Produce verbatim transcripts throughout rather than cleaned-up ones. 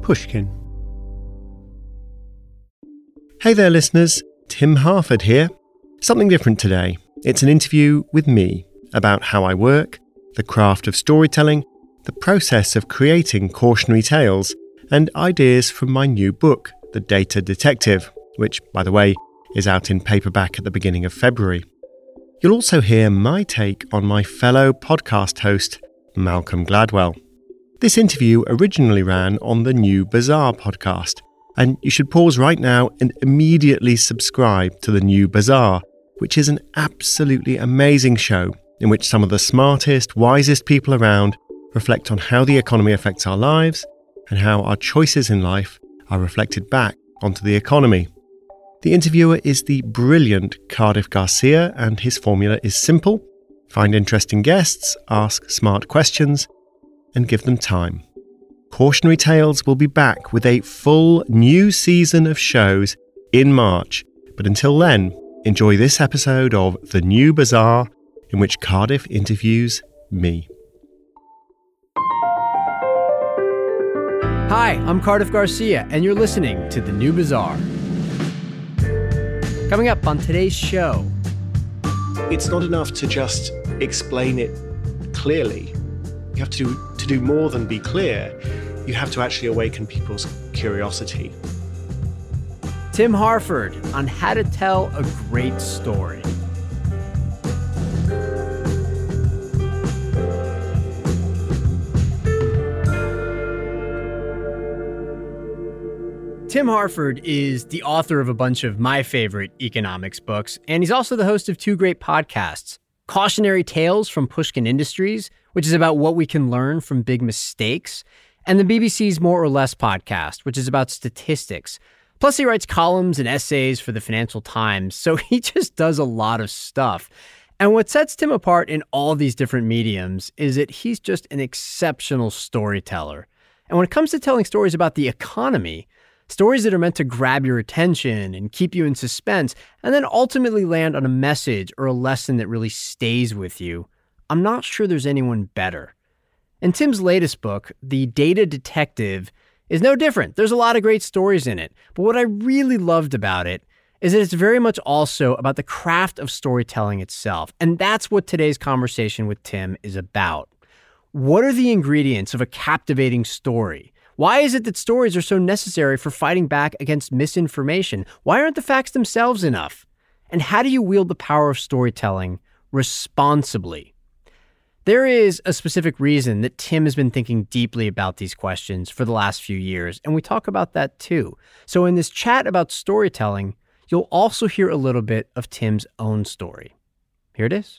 Pushkin. Hey there, listeners. Tim Harford here. Something different today. It's an interview with me about how I work, the craft of storytelling, the process of creating cautionary tales, and ideas from my new book, The Data Detective, which, by the way, is out in paperback at the beginning of February. You'll also hear my take on my fellow podcast host, Malcolm Gladwell. This interview originally ran on the New Bazaar podcast, and you should pause right now and immediately subscribe to the New Bazaar, which is an absolutely amazing show in which some of the smartest, wisest people around reflect on how the economy affects our lives and how our choices in life are reflected back onto the economy. The interviewer is the brilliant Cardiff Garcia, and his formula is simple: find interesting guests, ask smart questions, and give them time. Cautionary Tales will be back with a full new season of shows in March, but until then, enjoy this episode of The New Bazaar, in which Cardiff interviews me. Hi, I'm Cardiff Garcia, and you're listening to The New Bazaar. Coming up on today's show. It's not enough to just explain it clearly. You have to do, to do more than be clear. You have to actually awaken people's curiosity. Tim Harford on how to tell a great story. Tim Harford is the author of a bunch of my favorite economics books, and he's also the host of two great podcasts: Cautionary Tales from Pushkin Industries, which is about what we can learn from big mistakes, and the B B C's More or Less podcast, which is about statistics. Plus, he writes columns and essays for the Financial Times, so he just does a lot of stuff. And what sets Tim apart in all these different mediums is that he's just an exceptional storyteller. And when it comes to telling stories about the economy, stories that are meant to grab your attention and keep you in suspense, and then ultimately land on a message or a lesson that really stays with you, I'm not sure there's anyone better. And Tim's latest book, The Data Detective, is no different. There's a lot of great stories in it. But what I really loved about it is that it's very much also about the craft of storytelling itself. And that's what today's conversation with Tim is about. What are the ingredients of a captivating story? Why is it that stories are so necessary for fighting back against misinformation? Why aren't the facts themselves enough? And how do you wield the power of storytelling responsibly? There is a specific reason that Tim has been thinking deeply about these questions for the last few years, and we talk about that too. So in this chat about storytelling, you'll also hear a little bit of Tim's own story. Here it is.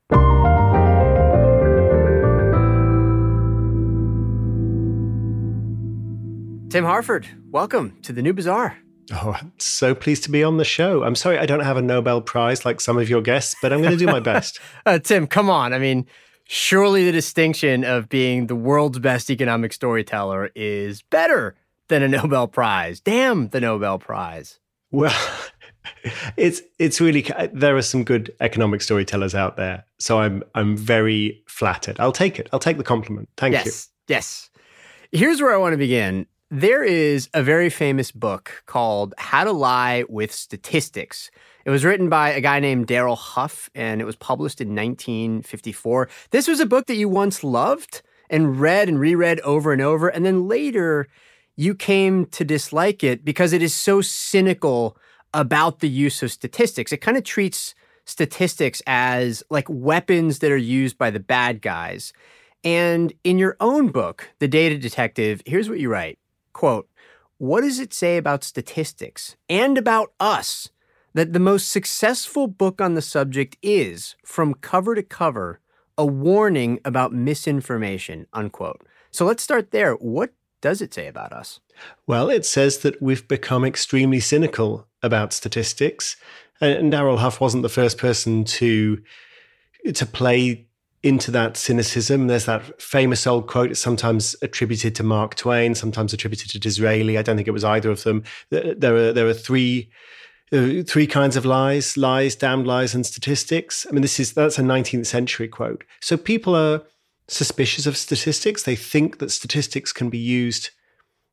Tim Harford, welcome to the New Bazaar. Oh, I'm so pleased to be on the show. I'm sorry I don't have a Nobel Prize like some of your guests, but I'm going to do my best. uh, Tim, come on. I mean, surely the distinction of being the world's best economic storyteller is better than a Nobel Prize. Damn the Nobel Prize. Well, it's it's really, there are some good economic storytellers out there. So I'm I'm very flattered. I'll take it. I'll take the compliment. Thank yes, you. Yes, yes. Here's where I want to begin. There is a very famous book called How to Lie with Statistics. It was written by a guy named Darrell Huff, and it was published in nineteen fifty-four. This was a book that you once loved and read and reread over and over, and then later you came to dislike it because it is so cynical about the use of statistics. It kind of treats statistics as like weapons that are used by the bad guys. And in your own book, The Data Detective, here's what you write. Quote, "What does it say about statistics and about us that the most successful book on the subject is, from cover to cover, a warning about misinformation," unquote. So let's start there. What does it say about us? Well, it says that we've become extremely cynical about statistics. And Darrell Huff wasn't the first person to, to play into that cynicism. There's that famous old quote, it's sometimes attributed to Mark Twain, sometimes attributed to Disraeli. I don't think it was either of them. There are there are three uh, three kinds of lies: lies, damned lies, and statistics. I mean, this is that's a nineteenth century quote. So people are suspicious of statistics. They think that statistics can be used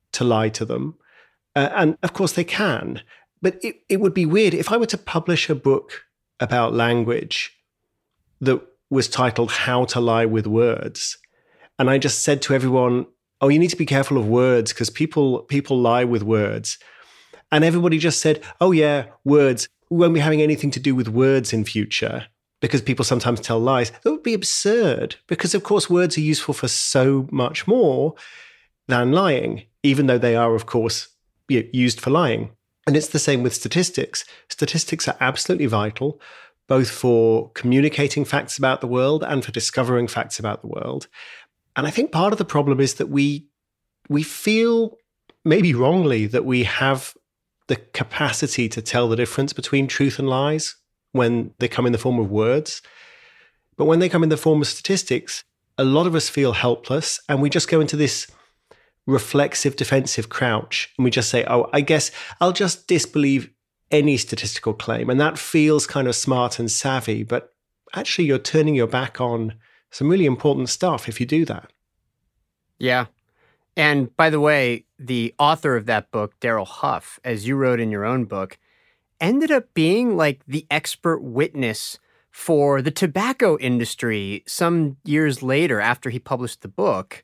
to lie to them. Uh, and of course they can. But it, it would be weird if I were to publish a book about language that was titled How to Lie with Words. And I just said to everyone, oh, you need to be careful of words because people people lie with words. And everybody just said, oh yeah, words. We won't be having anything to do with words in future because people sometimes tell lies. That would be absurd because, of course, words are useful for so much more than lying, even though they are, of course, used for lying. And it's the same with statistics. Statistics are absolutely vital, both for communicating facts about the world and for discovering facts about the world. And I think part of the problem is that we we feel, maybe wrongly, that we have the capacity to tell the difference between truth and lies when they come in the form of words. But when they come in the form of statistics, a lot of us feel helpless and we just go into this reflexive defensive crouch and we just say, oh, I guess I'll just disbelieve any statistical claim. And that feels kind of smart and savvy, but actually you're turning your back on some really important stuff if you do that. Yeah. And by the way, the author of that book, Darrell Huff, as you wrote in your own book, ended up being like the expert witness for the tobacco industry some years later after he published the book,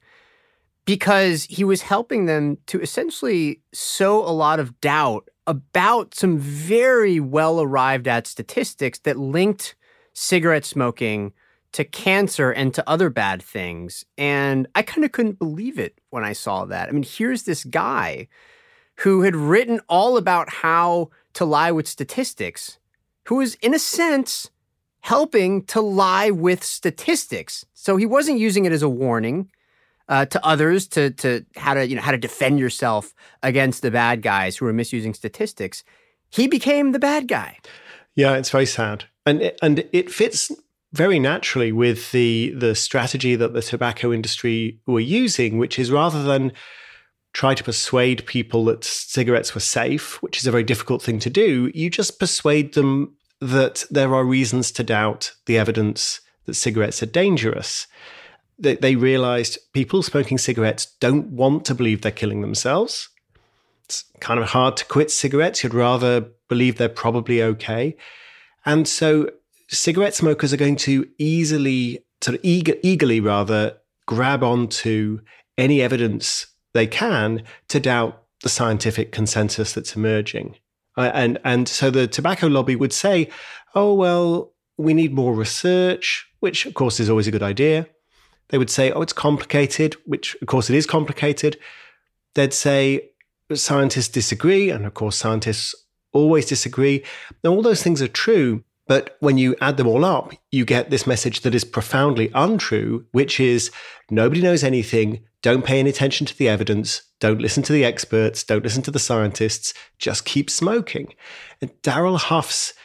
because he was helping them to essentially sow a lot of doubt about some very well arrived at statistics that linked cigarette smoking to cancer and to other bad things. And I kind of couldn't believe it when I saw that. I mean, here's this guy who had written all about how to lie with statistics, who was, in a sense, helping to lie with statistics. So he wasn't using it as a warning uh, to others to to how to you know how to defend yourself against the bad guys who are misusing statistics. He became the bad guy. Yeah, it's very sad, and it, and it fits very naturally with the the strategy that the tobacco industry were using, which is rather than try to persuade people that cigarettes were safe, which is a very difficult thing to do, you just persuade them that there are reasons to doubt the evidence that cigarettes are dangerous. They, they realized people smoking cigarettes don't want to believe they're killing themselves. It's kind of hard to quit cigarettes. You'd rather believe they're probably okay. And so cigarette smokers are going to easily, sort of eager, eagerly rather, grab onto any evidence they can to doubt the scientific consensus that's emerging. Uh, and, and so the tobacco lobby would say, oh, well, we need more research, which of course is always a good idea. They would say, oh, it's complicated, which of course it is complicated. They'd say scientists disagree, and of course scientists always disagree. Now, all those things are true, but when you add them all up, you get this message that is profoundly untrue, which is nobody knows anything, don't pay any attention to the evidence, don't listen to the experts, don't listen to the scientists, just keep smoking. And Darrell Huff's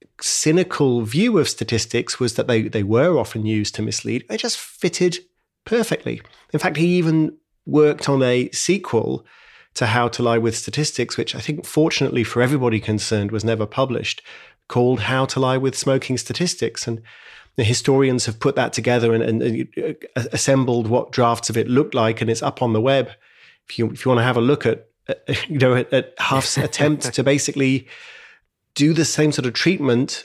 cynical view of statistics was that they, they were often used to mislead. They just fitted perfectly. In fact, he even worked on a sequel to How to Lie with Statistics, which I think, fortunately for everybody concerned, was never published, called How to Lie with Smoking Statistics. And the historians have put that together and, and, and assembled what drafts of it looked like, and it's up on the web. If you if you want to have a look at, at you know at, at Huff's attempt to basically do the same sort of treatment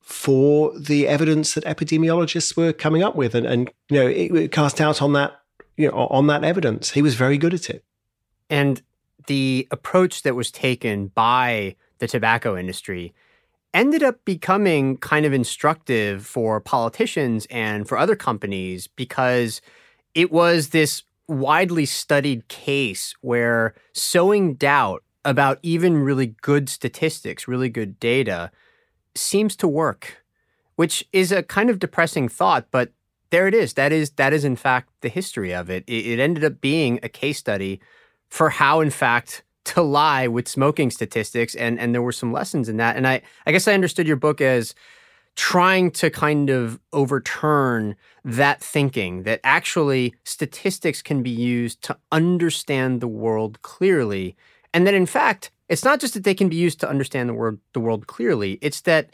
for the evidence that epidemiologists were coming up with, and, and you know it, it cast out on that you know on that evidence. He was very good at it. And the approach that was taken by the tobacco industry ended up becoming kind of instructive for politicians and for other companies, because it was this widely studied case where sowing doubt about even really good statistics, really good data, seems to work, which is a kind of depressing thought, but there it is. That is, that is in fact, the history of it. It, it ended up being a case study for how, in fact, to lie with smoking statistics, and, and there were some lessons in that. And I, I guess I understood your book as trying to kind of overturn that thinking, that actually statistics can be used to understand the world clearly. And that, in fact, it's not just that they can be used to understand the world, the world clearly, it's that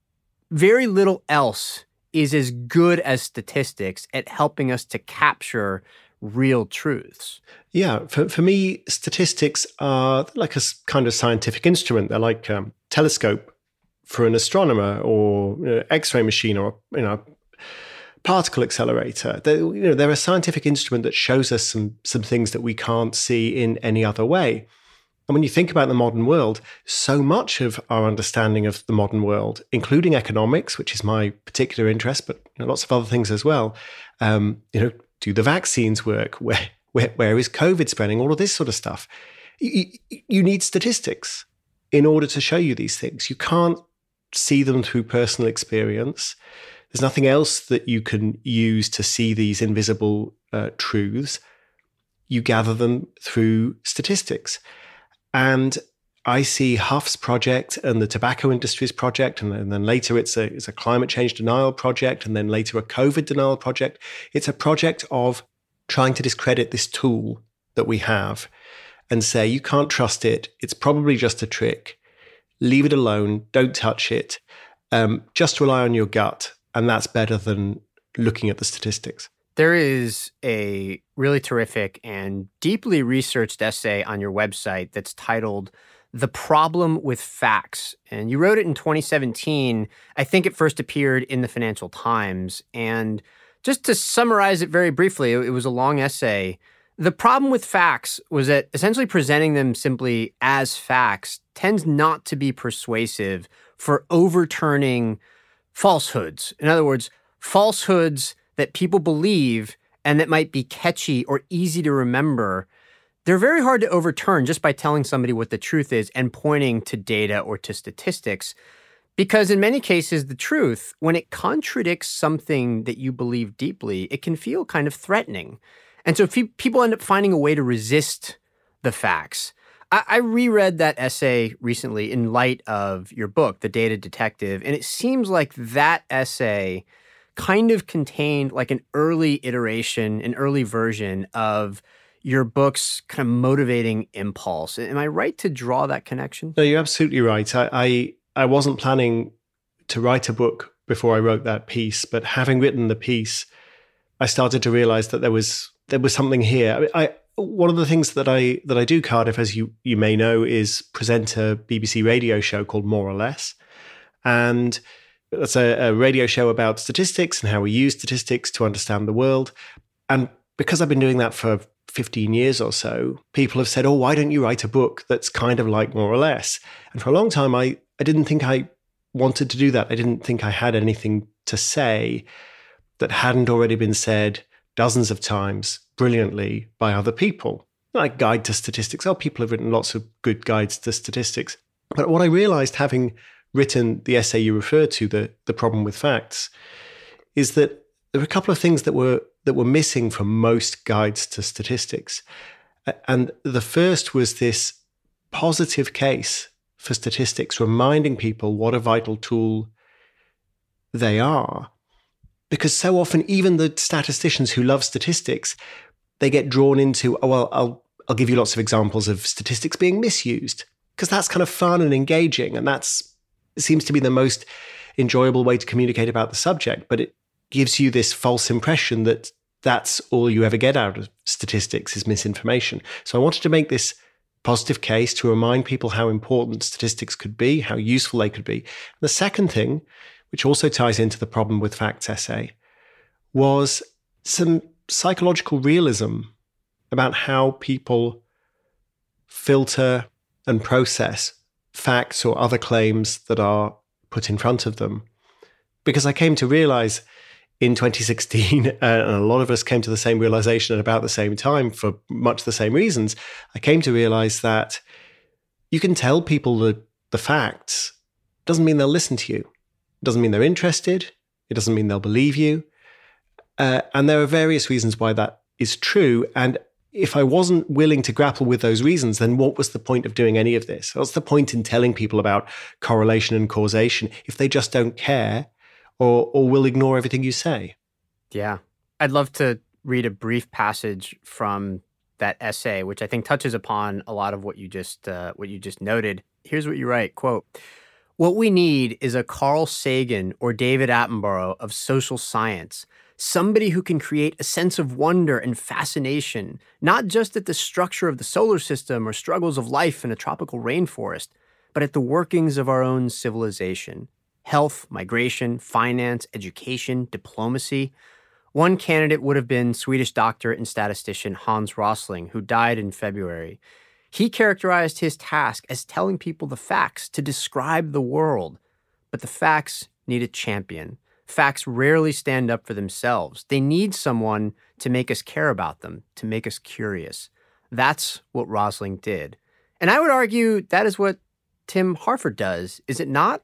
very little else is as good as statistics at helping us to capture real truths. Yeah, for, for me, statistics are like a s- kind of scientific instrument. They're like a telescope for an astronomer, or you know, X-ray machine, or you know, particle accelerator. They, you know, they're a scientific instrument that shows us some some things that we can't see in any other way. And when you think about the modern world, so much of our understanding of the modern world, including economics, which is my particular interest, but you know, lots of other things as well. Um, you know, do the vaccines work? Where, where, where is COVID spreading? All of this sort of stuff. You, you need statistics in order to show you these things. You can't see them through personal experience. There's nothing else that you can use to see these invisible uh, truths. You gather them through statistics. And I see Huff's project and the tobacco industry's project, and then, and then later it's a, it's a climate change denial project, and then later a COVID denial project. It's a project of trying to discredit this tool that we have and say, you can't trust it. It's probably just a trick. Leave it alone. Don't touch it. Um, just rely on your gut. And that's better than looking at the statistics. There is a really terrific and deeply researched essay on your website that's titled The Problem with Facts. And you wrote it in twenty seventeen. I think it first appeared in the Financial Times. And just to summarize it very briefly, it was a long essay. The problem with facts was that essentially presenting them simply as facts tends not to be persuasive for overturning falsehoods. In other words, falsehoods that people believe and that might be catchy or easy to remember, they're very hard to overturn just by telling somebody what the truth is and pointing to data or to statistics. Because in many cases, the truth, when it contradicts something that you believe deeply, it can feel kind of threatening. And so pe- people end up finding a way to resist the facts. I-, I reread that essay recently in light of your book, The Data Detective, and it seems like that essay kind of contained like an early iteration, an early version of your book's kind of motivating impulse. Am I right to draw that connection? No, you're absolutely right. I, I, I wasn't planning to write a book before I wrote that piece, but having written the piece, I started to realize that there was there was something here. I, mean, I one of the things that I that I do, Cardiff, as you you may know, is present a B B C radio show called More or Less, and that's a, a radio show about statistics and how we use statistics to understand the world. And because I've been doing that for fifteen years or so, people have said, oh, why don't you write a book that's kind of like More or Less? And for a long time, I, I didn't think I wanted to do that. I didn't think I had anything to say that hadn't already been said dozens of times brilliantly by other people. Like Guide to Statistics. Oh, people have written lots of good guides to statistics. But what I realized, having written the essay you referred to, the, the problem with facts, is that there were a couple of things that were that were missing from most guides to statistics. And the first was this positive case for statistics, reminding people what a vital tool they are. Because so often, even the statisticians who love statistics, they get drawn into, oh, well, I'll, I'll give you lots of examples of statistics being misused, because that's kind of fun and engaging. And that's it seems to be the most enjoyable way to communicate about the subject. But it gives you this false impression that that's all you ever get out of statistics is misinformation. So I wanted to make this positive case to remind people how important statistics could be, how useful they could be. And the second thing, which also ties into the problem with facts essay, was some psychological realism about how people filter and process facts or other claims that are put in front of them. Because I came to realize in twenty sixteen, and a lot of us came to the same realization at about the same time for much the same reasons, I came to realize that you can tell people the, the facts. Doesn't mean they'll listen to you. It doesn't mean they're interested. It doesn't mean they'll believe you. Uh, and there are various reasons why that is true. And if I wasn't willing to grapple with those reasons, then what was the point of doing any of this? What's the point in telling people about correlation and causation if they just don't care or, or will ignore everything you say? Yeah. I'd love to read a brief passage from that essay, which I think touches upon a lot of what you just uh, what you just noted. Here's what you write, quote, "What we need is a Carl Sagan or David Attenborough of social science, somebody who can create a sense of wonder and fascination, not just at the structure of the solar system or struggles of life in a tropical rainforest, but at the workings of our own civilization. Health, migration, finance, education, diplomacy. One candidate would have been Swedish doctor and statistician Hans Rosling, who died in February. He characterized his task as telling people the facts to describe the world. But the facts need a champion. Facts rarely stand up for themselves. They need someone to make us care about them, to make us curious. That's what Rosling did. And I would argue that is what Tim Harford does, is it not?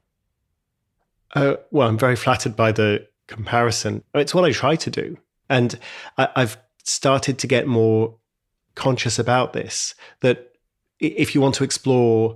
Uh, well, I'm very flattered by the comparison. It's what I try to do. And I, I've started to get more conscious about this, that if you want to explore,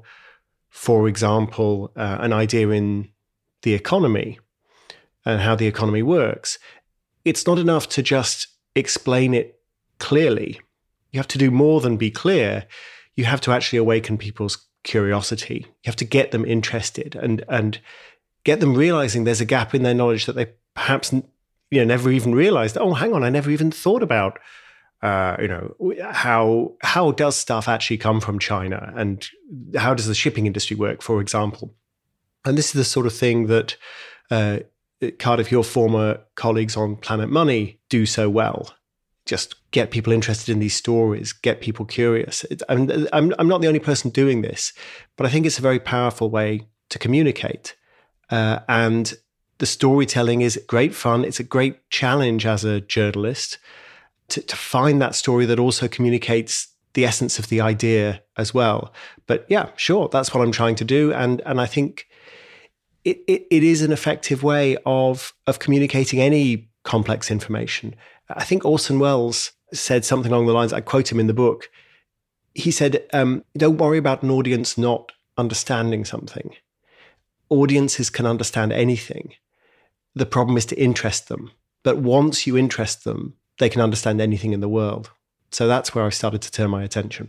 for example, uh, an idea in the economy and how the economy works, it's not enough to just explain it clearly. You have to do more than be clear. You have to actually awaken people's curiosity. You have to get them interested and and get them realizing there's a gap in their knowledge that they perhaps you know never even realized. Oh, hang on, I never even thought about uh, you know how how does stuff actually come from China, and how does the shipping industry work, for example. And this is the sort of thing that uh, Cardiff, your former colleagues on Planet Money, do so well. Just get people interested in these stories, get people curious. It's, I'm, I'm, I'm not the only person doing this, but I think it's a very powerful way to communicate. Uh, and the storytelling is great fun. It's a great challenge as a journalist to, to find that story that also communicates the essence of the idea as well. But yeah, sure, that's what I'm trying to do. And, and I think it, it, it is an effective way of, of communicating any complex information. I think Orson Welles said something along the lines, I quote him in the book. He said, um, don't worry about an audience not understanding something. Audiences can understand anything. The problem is to interest them. But once you interest them, they can understand anything in the world. So that's where I started to turn my attention.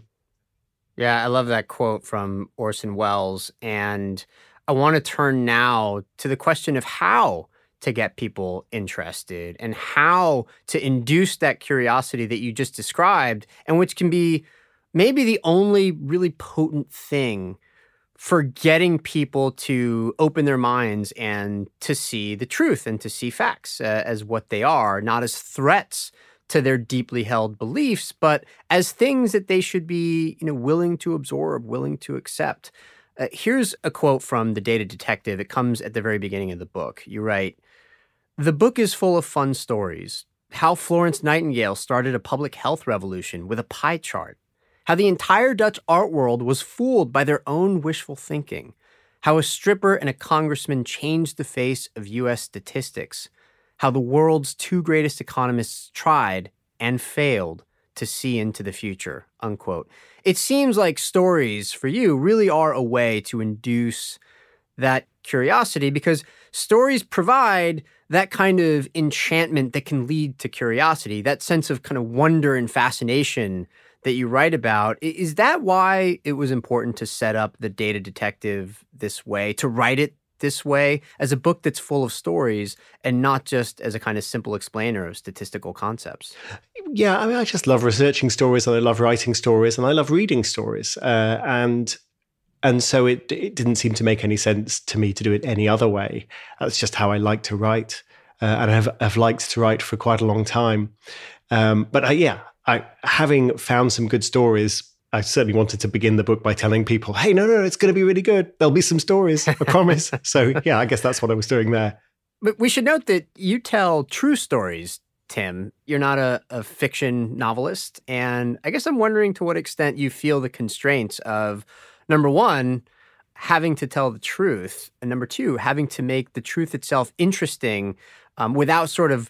Yeah, I love that quote from Orson Welles. And I want to turn now to the question of how to get people interested and how to induce that curiosity that you just described, and which can be maybe the only really potent thing for getting people to open their minds and to see the truth and to see facts uh, as what they are, not as threats to their deeply held beliefs, but as things that they should be, you know, willing to absorb, willing to accept. Uh, here's a quote from The Data Detective. It comes at the very beginning of the book. You write, "The book is full of fun stories. How Florence Nightingale started a public health revolution with a pie chart. How the entire Dutch art world was fooled by their own wishful thinking. How a stripper and a congressman changed the face of U S statistics. How the world's two greatest economists tried and failed to see into the future," unquote. It seems like stories for you really are a way to induce that curiosity, because stories provide that kind of enchantment that can lead to curiosity, that sense of kind of wonder and fascination that you write about. Is that why it was important to set up The Data Detective this way, to write it this way, as a book that's full of stories and not just as a kind of simple explainer of statistical concepts? Yeah, I mean, I just love researching stories, and I love writing stories, and I love reading stories. Uh, and And so it it didn't seem to make any sense to me to do it any other way. That's just how I like to write. Uh, and I have, have liked to write for quite a long time. Um, but I, yeah, I, having found some good stories, I certainly wanted to begin the book by telling people, hey, no, no, it's going to be really good. There'll be some stories, I promise. So yeah, I guess that's what I was doing there. But we should note that you tell true stories, Tim. You're not a, a fiction novelist. And I guess I'm wondering to what extent you feel the constraints of, number one, having to tell the truth, and number two, having to make the truth itself interesting um, without sort of,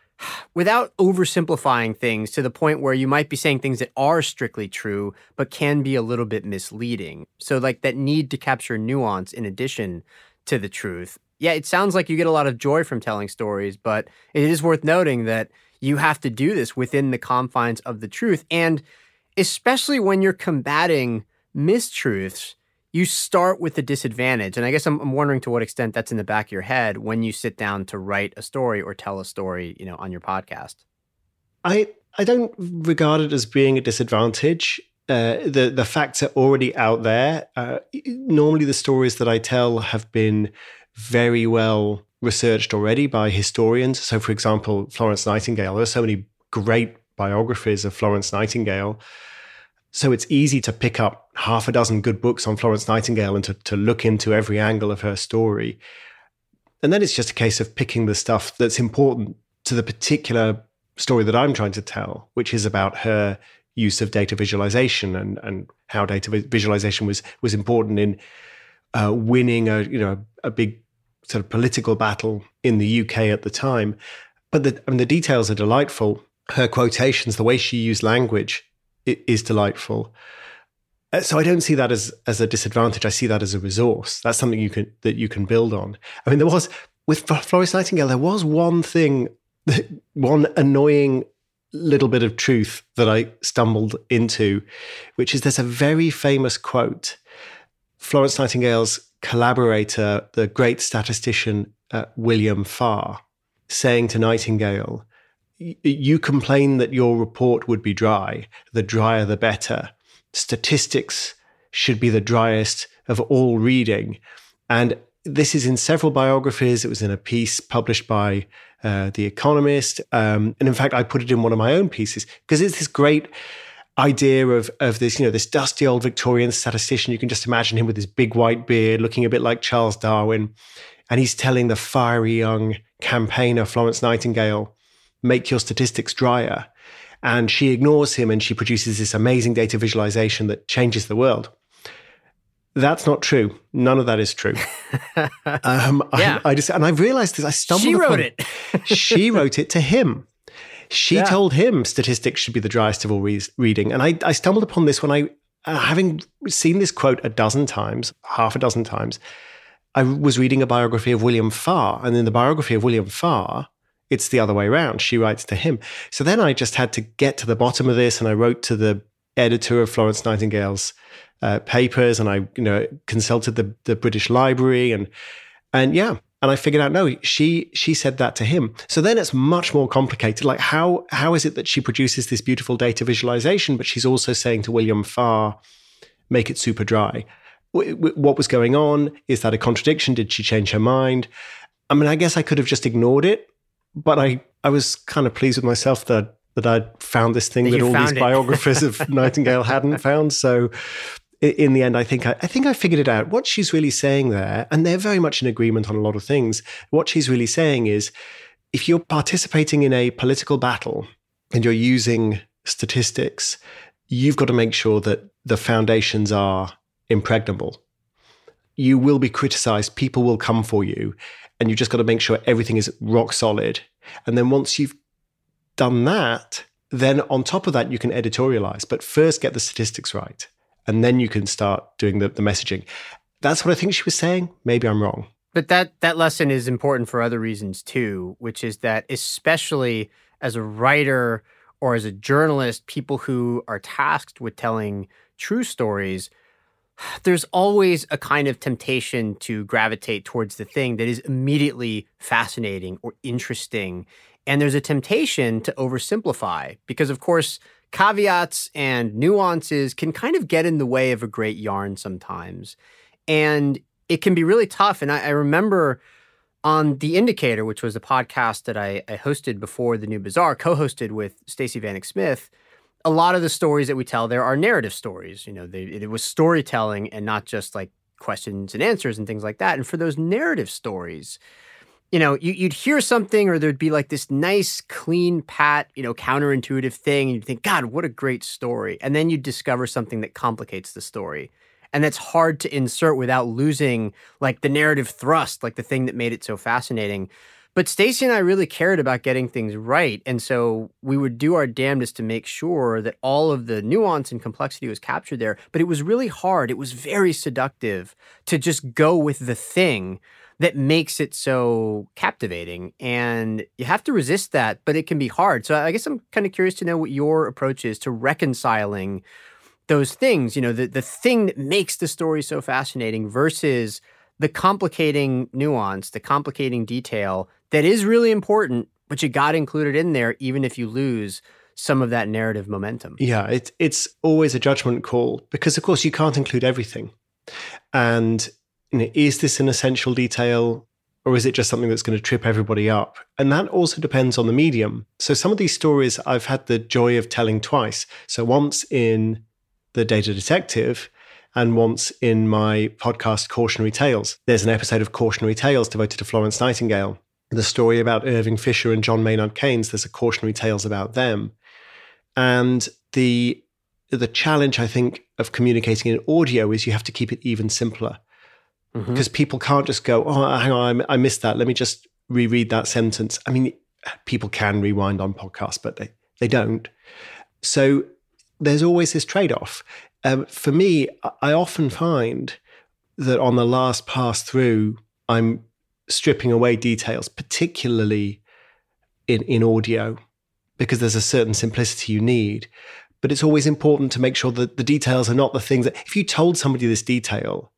without oversimplifying things to the point where you might be saying things that are strictly true, but can be a little bit misleading. So like that need to capture nuance in addition to the truth. Yeah, it sounds like you get a lot of joy from telling stories, but it is worth noting that you have to do this within the confines of the truth. And especially when you're combating mistruths, you start with the disadvantage. And I guess I'm, I'm wondering to what extent that's in the back of your head when you sit down to write a story or tell a story, you know, on your podcast. I I don't regard it as being a disadvantage. Uh, the the facts are already out there. Uh, normally, the stories that I tell have been very well researched already by historians. So, for example, Florence Nightingale. There are so many great biographies of Florence Nightingale. So it's easy to pick up half a dozen good books on Florence Nightingale and to, to look into every angle of her story. And then it's just a case of picking the stuff that's important to the particular story that I'm trying to tell, which is about her use of data visualization and, and how data visualization was was important in uh, winning a you know a big sort of political battle in the U K at the time. But the, I mean, the details are delightful. Her quotations, the way she used language, is delightful. So I don't see that as as a disadvantage. I see that as a resource. That's something you can that you can build on. I mean, there was with Florence Nightingale, there was one thing, one annoying little bit of truth that I stumbled into, which is there's a very famous quote. Florence Nightingale's collaborator, the great statistician uh, William Farr, saying to Nightingale, "You complain that your report would be dry. The drier, the better. Statistics should be the driest of all reading." And this is in several biographies. It was in a piece published by uh, The Economist. Um, and in fact, I put it in one of my own pieces because it's this great idea of, of this, you know, this dusty old Victorian statistician. You can just imagine him with his big white beard, looking a bit like Charles Darwin. And he's telling the fiery young campaigner, Florence Nightingale, make your statistics drier. And she ignores him and she produces this amazing data visualization that changes the world. That's not true. None of that is true. um, yeah. I, I just, and I've realized this. I stumbled She wrote upon, it. She wrote it to him. She yeah. told him statistics should be the driest of all re- reading. And I, I stumbled upon this when I, uh, having seen this quote a dozen times, half a dozen times, I was reading a biography of William Farr. And in the biography of William Farr, it's the other way around. She writes to him. So then I just had to get to the bottom of this, and I wrote to the editor of Florence Nightingale's uh, papers, and I, you know, consulted the the British Library, and and yeah, and I figured out no, she she said that to him. So then it's much more complicated. Like how how is it that she produces this beautiful data visualization, but she's also saying to William Farr, make it super dry? What was going on? Is that a contradiction? Did she change her mind? I mean, I guess I could have just ignored it. But I, I was kind of pleased with myself that that I'd found this thing that, that all these it. biographers of Nightingale hadn't found. So in the end, I think I, I think I figured it out. What she's really saying there, and they're very much in agreement on a lot of things, what she's really saying is, if you're participating in a political battle and you're using statistics, you've got to make sure that the foundations are impregnable. You will be criticized. People will come for you. And you've just got to make sure everything is rock solid. And then once you've done that, then on top of that, you can editorialize. But first get the statistics right. And then you can start doing the, the messaging. That's what I think she was saying. Maybe I'm wrong. But that that lesson is important for other reasons too, which is that especially as a writer or as a journalist, people who are tasked with telling true stories, there's always a kind of temptation to gravitate towards the thing that is immediately fascinating or interesting. And there's a temptation to oversimplify because, of course, caveats and nuances can kind of get in the way of a great yarn sometimes. And it can be really tough. And I, I remember on The Indicator, which was a podcast that I, I hosted before The New Bazaar, co-hosted with Stacey Vanek Smith, a lot of the stories that we tell there are narrative stories. You know, they, it was storytelling and not just like questions and answers and things like that. And for those narrative stories, you know, you, you'd hear something or there'd be like this nice, clean, pat, you know, counterintuitive thing. And you'd think, God, what a great story. And then you'd discover something that complicates the story. And that's hard to insert without losing like the narrative thrust, like the thing that made it so fascinating. But Stacey and I really cared about getting things right. And so we would do our damnedest to make sure that all of the nuance and complexity was captured there. But it was really hard. It was very seductive to just go with the thing that makes it so captivating. And you have to resist that, but it can be hard. So I guess I'm kind of curious to know what your approach is to reconciling those things, you know, the, the thing that makes the story so fascinating versus the complicating nuance, the complicating detail that is really important, but you got included in there even if you lose some of that narrative momentum. Yeah, it, it's always a judgment call because, of course, you can't include everything. And you know, is this an essential detail or is it just something that's going to trip everybody up? And that also depends on the medium. So some of these stories I've had the joy of telling twice. So once in The Data Detective and once in my podcast Cautionary Tales. There's an episode of Cautionary Tales devoted to Florence Nightingale. The story about Irving Fisher and John Maynard Keynes, there's a Cautionary Tales about them. And the the challenge, I think, of communicating in audio is you have to keep it even simpler. Mm-hmm. Because people can't just go, oh, hang on, I missed that. Let me just reread that sentence. I mean, people can rewind on podcasts, but they, they don't. So there's always this trade-off. Um, for me, I often find that on the last pass through, I'm stripping away details, particularly in, in audio, because there's a certain simplicity you need. But it's always important to make sure that the details are not the things that, if you told somebody this detail,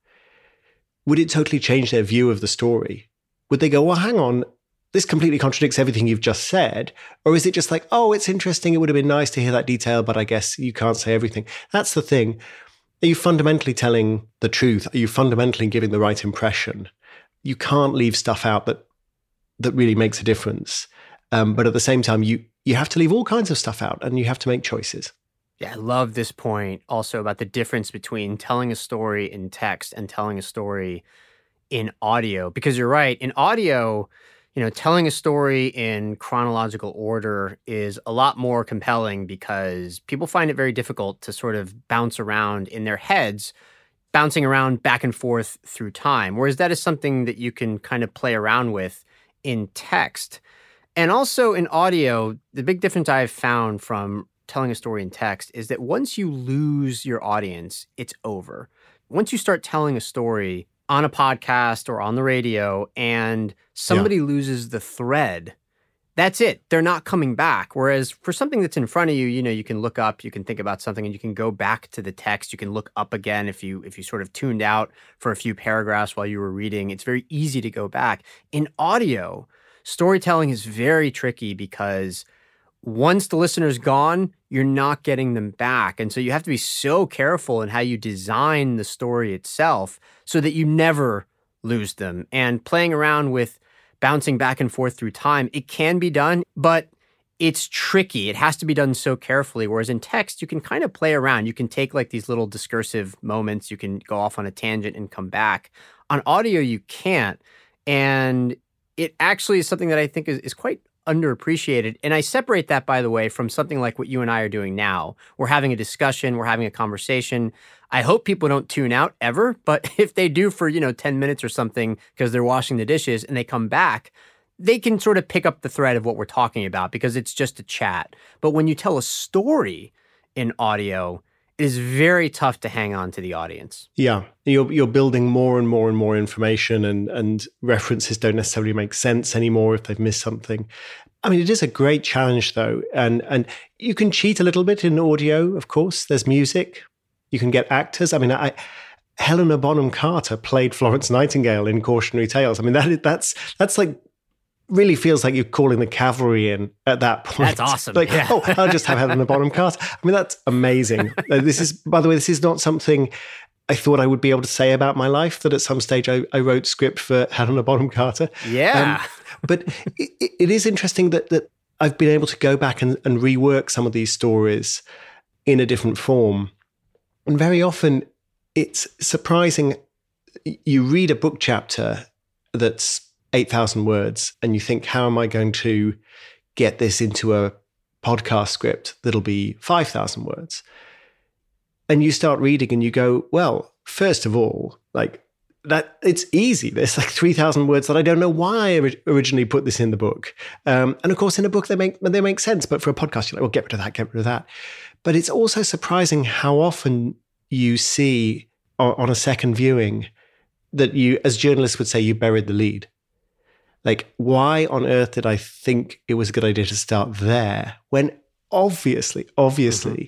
would it totally change their view of the story? Would they go, well, hang on, this completely contradicts everything you've just said? Or is it just like, oh, it's interesting, it would have been nice to hear that detail, but I guess you can't say everything. That's the thing. Are you fundamentally telling the truth? Are you fundamentally giving the right impression? You can't leave stuff out that that really makes a difference. Um, but at the same time, you you have to leave all kinds of stuff out and you have to make choices. Yeah, I love this point also about the difference between telling a story in text and telling a story in audio. Because you're right, in audio, you know, telling a story in chronological order is a lot more compelling because people find it very difficult to sort of bounce around in their heads, bouncing around back and forth through time. Whereas that is something that you can kind of play around with in text. And also in audio, the big difference I've found from telling a story in text is that once you lose your audience, it's over. Once you start telling a story on a podcast or on the radio and somebody yeah. loses the thread, that's it. They're not coming back. Whereas for something that's in front of you, you know, you can look up, you can think about something and you can go back to the text. You can look up again if you if you sort of tuned out for a few paragraphs while you were reading. It's very easy to go back. In audio, storytelling is very tricky because once the listener's gone, you're not getting them back. And so you have to be so careful in how you design the story itself so that you never lose them. And playing around with bouncing back and forth through time, it can be done, but it's tricky. It has to be done so carefully. Whereas in text, you can kind of play around. You can take like these little discursive moments. You can go off on a tangent and come back. On audio, you can't. And it actually is something that I think is, is quite underappreciated. And I separate that, by the way, from something like what you and I are doing now. We're having a discussion, we're having a conversation. I hope people don't tune out ever, but if they do for, you know, ten minutes or something because they're washing the dishes and they come back, they can sort of pick up the thread of what we're talking about because it's just a chat. But when you tell a story in audio, it is very tough to hang on to the audience. Yeah, you're you're building more and more and more information, and and references don't necessarily make sense anymore if they've missed something. I mean, it is a great challenge, though, and and you can cheat a little bit in audio. Of course, there's music. You can get actors. I mean, I Helena Bonham Carter played Florence Nightingale in Cautionary Tales. I mean, that that's that's like. Really feels like you're calling the cavalry in at that point. That's awesome. Like, yeah. oh, I'll just have Helena Bonham Carter. I mean, that's amazing. Uh, this is, by the way, this is not something I thought I would be able to say about my life, that at some stage I, I wrote script for Helena Bonham Carter. Yeah. Um, but it, it is interesting that that I've been able to go back and, and rework some of these stories in a different form. And very often it's surprising. You read a book chapter that's eight thousand words and you think, how am I going to get this into a podcast script that'll be five thousand words? And you start reading and you go, well, first of all, like that, it's easy. There's like three thousand words that I don't know why I originally put this in the book. Um, and of course, in a book, they make, they make sense. But for a podcast, you're like, well, get rid of that, get rid of that. But it's also surprising how often you see on, on a second viewing that you, as journalists would say, you buried the lead. Like, why on earth did I think it was a good idea to start there when obviously, obviously, mm-hmm.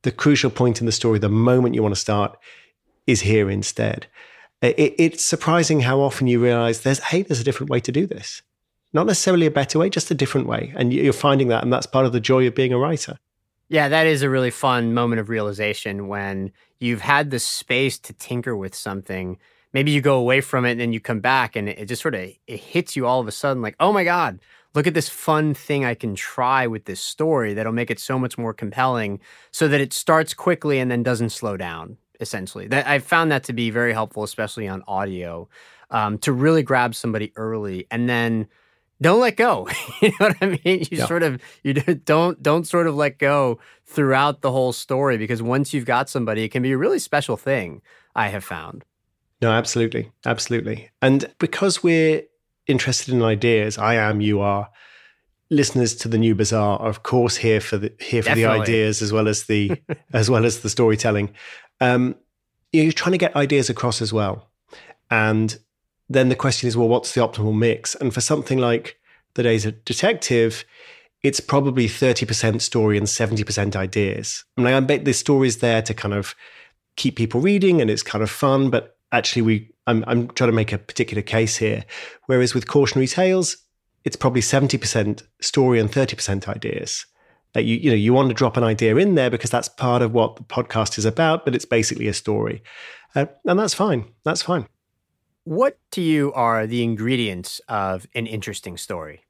the crucial point in the story, the moment you want to start, is here instead. It, it's surprising how often you realize there's, hey, there's a different way to do this. Not necessarily a better way, just a different way. And you're finding that, and that's part of the joy of being a writer. Yeah, that is a really fun moment of realization when you've had the space to tinker with something. Maybe you go away from it and then you come back and it just sort of it hits you all of a sudden like, oh my God, look at this fun thing I can try with this story that'll make it so much more compelling so that it starts quickly and then doesn't slow down, essentially. That I've found that to be very helpful, especially on audio, um, to really grab somebody early and then don't let go. You know what I mean? You yeah. sort of, you don't, don't sort of let go throughout the whole story, because once you've got somebody, it can be a really special thing, I have found. No, absolutely. Absolutely. And because we're interested in ideas, I am, you are, listeners to the New Bazaar are of course here for the, here for Definitely. the ideas as well as the, as well as the storytelling. Um, you're trying to get ideas across as well. And then the question is, well, what's the optimal mix? And for something like The Days of Detective, it's probably thirty percent story and seventy percent ideas. I mean, I bet the story's there to kind of keep people reading and it's kind of fun, but actually we, I'm, I'm trying to make a particular case here. Whereas with Cautionary Tales, it's probably seventy percent story and thirty percent ideas. Like you, you know, you want to drop an idea in there because that's part of what the podcast is about, but it's basically a story. Uh, and that's fine. That's fine. What to you are the ingredients of an interesting story?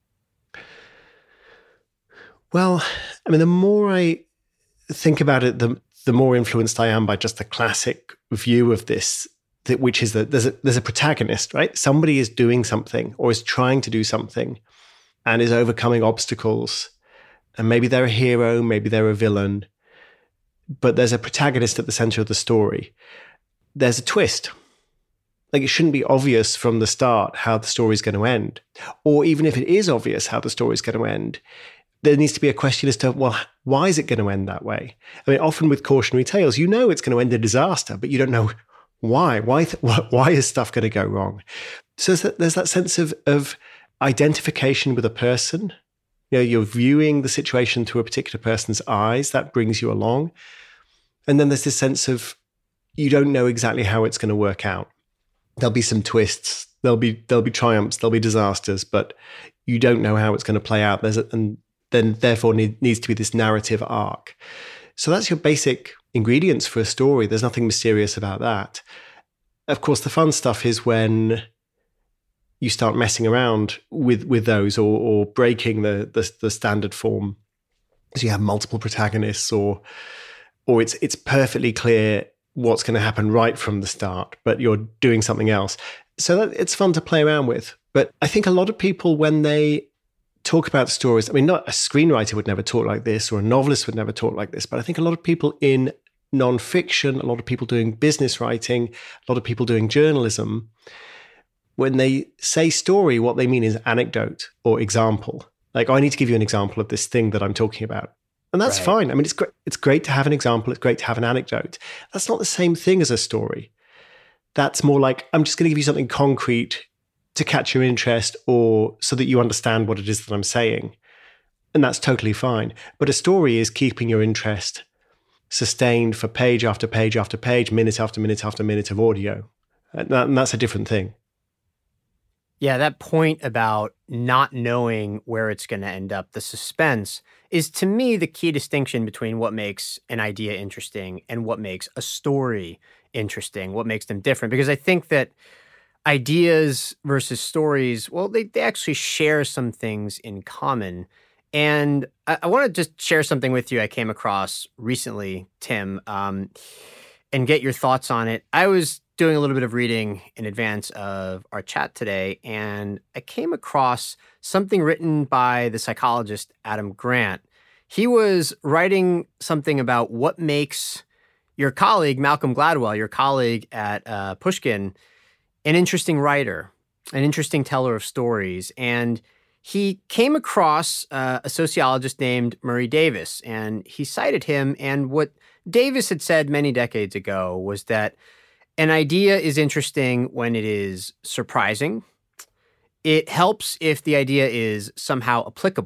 Well, I mean, the more I think about it, the the more influenced I am by just the classic view of this, that which is that there's a, there's a protagonist, right? Somebody is doing something or is trying to do something and is overcoming obstacles. And maybe they're a hero, maybe they're a villain, but there's a protagonist at the center of the story. There's a twist. Like it shouldn't be obvious from the start how the story is going to end. Or even if it is obvious how the story is going to end, there needs to be a question as to, well, why is it going to end that way? I mean, often with Cautionary Tales, you know it's going to end in disaster, but you don't know why. Why th- why is stuff going to go wrong? So there's that, there's that sense of, of identification with a person. You know, you're viewing the situation through a particular person's eyes. That brings you along. And then there's this sense of you don't know exactly how it's going to work out. There'll be some twists. There'll be there'll be triumphs. There'll be disasters. But you don't know how it's going to play out. There's a, and then therefore need, needs to be this narrative arc. So that's your basic ingredients for a story. There's nothing mysterious about that. Of course, the fun stuff is when you start messing around with with those or, or breaking the, the the standard form. So you have multiple protagonists, or or it's it's perfectly clear what's going to happen right from the start, but you're doing something else. So that, it's fun to play around with. But I think a lot of people, when they talk about stories, I mean, not a screenwriter would never talk like this, or a novelist would never talk like this, but I think a lot of people in nonfiction, a lot of people doing business writing, a lot of people doing journalism, when they say story, what they mean is anecdote or example. Like, oh, I need to give you an example of this thing that I'm talking about. And that's right. Fine. I mean, it's great. It's great to have an example. It's great to have an anecdote. That's not the same thing as a story. That's more like, I'm just going to give you something concrete to catch your interest or so that you understand what it is that I'm saying. And that's totally fine. But a story is keeping your interest sustained for page after page after page, minute after minute after minute of audio. And, that, and that's a different thing. Yeah, that point about not knowing where it's going to end up, the suspense, is to me the key distinction between what makes an idea interesting and what makes a story interesting, what makes them different. Because I think that ideas versus stories, well, they, they actually share some things in common. And I, I want to just share something with you I came across recently, Tim, um, and get your thoughts on it. I was doing a little bit of reading in advance of our chat today, and I came across something written by the psychologist Adam Grant. He was writing something about what makes your colleague, Malcolm Gladwell, your colleague at uh, Pushkin, an interesting writer, an interesting teller of stories. And he came across uh, a sociologist named Murray Davis, and he cited him. And what Davis had said many decades ago was that an idea is interesting when it is surprising. It helps if the idea is somehow applicable.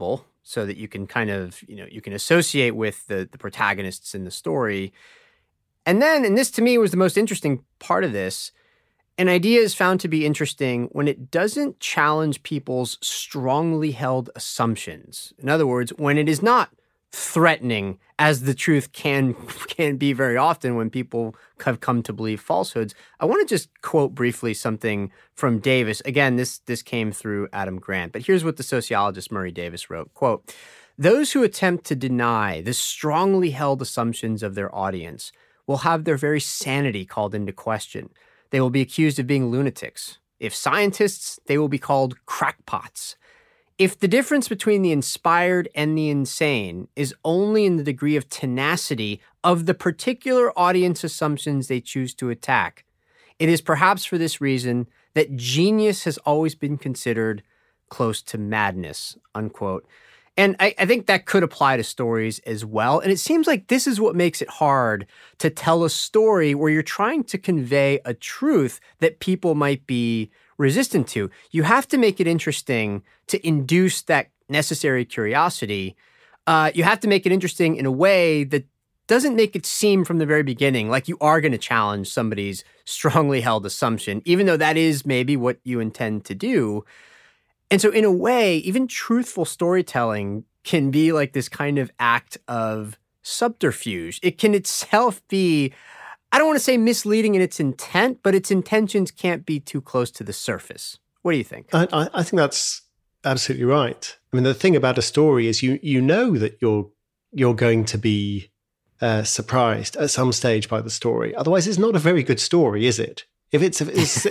so that you can kind of, you know, you can associate with the, the protagonists in the story. And then, and this to me was the most interesting part of this, an idea is found to be interesting when it doesn't challenge people's strongly held assumptions. In other words, when it is not threatening, as the truth can can be very often when people have come to believe falsehoods. I want to just quote briefly something from Davis. Again, this this came through Adam Grant, but here's what the sociologist Murray Davis wrote, quote, "Those who attempt to deny the strongly held assumptions of their audience will have their very sanity called into question. They will be accused of being lunatics. If scientists, they will be called crackpots. If the difference between the inspired and the insane is only in the degree of tenacity of the particular audience assumptions they choose to attack, it is perhaps for this reason that genius has always been considered close to madness," unquote. And I, I think that could apply to stories as well. And it seems like this is what makes it hard to tell a story where you're trying to convey a truth that people might be resistant to. You have to make it interesting to induce that necessary curiosity. Uh, you have to make it interesting in a way that doesn't make it seem from the very beginning like you are going to challenge somebody's strongly held assumption, even though that is maybe what you intend to do. And so in a way, even truthful storytelling can be like this kind of act of subterfuge. It can itself be, I don't want to say misleading in its intent, but its intentions can't be too close to the surface. What do you think? I, I, I think that's absolutely right. I mean, the thing about a story is you you know that you're you're going to be uh, surprised at some stage by the story. Otherwise, it's not a very good story, is it? If it's, if it's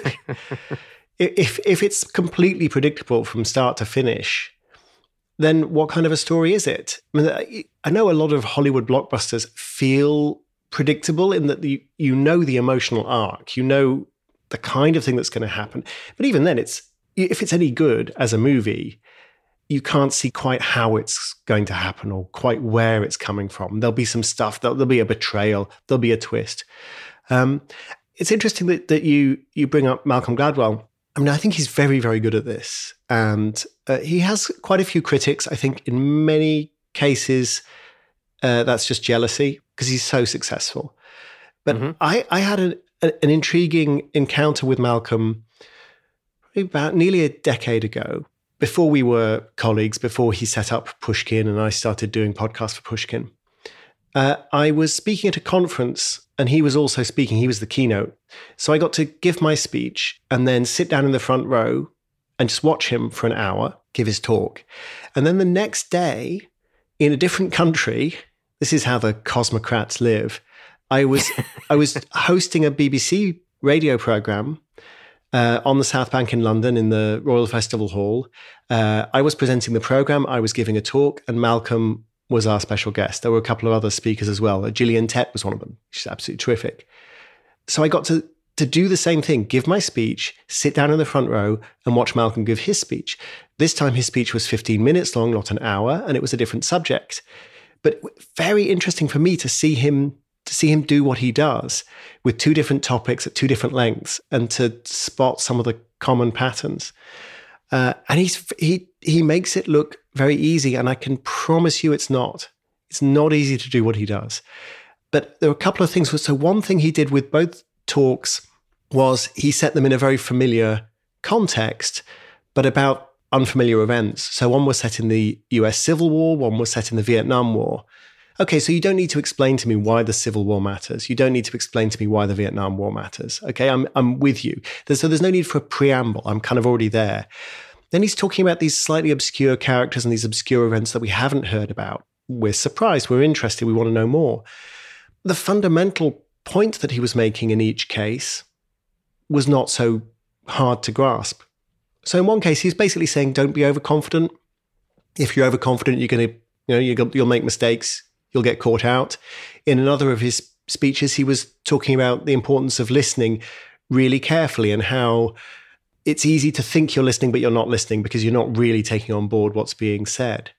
if if it's completely predictable from start to finish, then what kind of a story is it? I mean, I know a lot of Hollywood blockbusters feel predictable in that you, you know the emotional arc, you know the kind of thing that's going to happen. But even then, it's if it's any good as a movie, you can't see quite how it's going to happen or quite where it's coming from. There'll be some stuff, there'll, there'll be a betrayal, there'll be a twist. Um, it's interesting that, that you you bring up Malcolm Gladwell. I mean, I think he's very, very good at this. And uh, he has quite a few critics. I think in many cases, uh, that's just jealousy because he's so successful. But mm-hmm. I, I had a, a, an intriguing encounter with Malcolm about nearly a decade ago, before we were colleagues, before he set up Pushkin and I started doing podcasts for Pushkin. Uh, I was speaking at a conference and he was also speaking. He was the keynote. So I got to give my speech and then sit down in the front row and just watch him for an hour, give his talk. And then the next day, in a different country, this is how the cosmocrats live, I was I was hosting a B B C radio program uh, on the South Bank in London in the Royal Festival Hall. Uh, I was presenting the program, I was giving a talk, and Malcolm was our special guest. There were a couple of other speakers as well. Gillian Tett was one of them. She's absolutely terrific. So I got to, to do the same thing, give my speech, sit down in the front row and watch Malcolm give his speech. This time his speech was fifteen minutes long, not an hour, and it was a different subject. But very interesting for me to see him to see him do what he does with two different topics at two different lengths and to spot some of the common patterns. Uh, and he's he he makes it look very easy, and I can promise you it's not. It's not easy to do what he does. But there were a couple of things. So one thing he did with both talks was he set them in a very familiar context, but about unfamiliar events. So one was set in the U S Civil War, one was set in the Vietnam War. Okay, so you don't need to explain to me why the Civil War matters. You don't need to explain to me why the Vietnam War matters. Okay, I'm I'm with you. There's, so there's no need for a preamble. I'm kind of already there. Then he's talking about these slightly obscure characters and these obscure events that we haven't heard about. We're surprised, we're interested, we want to know more. The fundamental point that he was making in each case was not so hard to grasp. So in one case, he's basically saying, don't be overconfident. If you're overconfident, you're going to, you know, you'll, you'll make mistakes. You'll get caught out. In another of his speeches, he was talking about the importance of listening really carefully and how it's easy to think you're listening, but you're not listening because you're not really taking on board what's being said.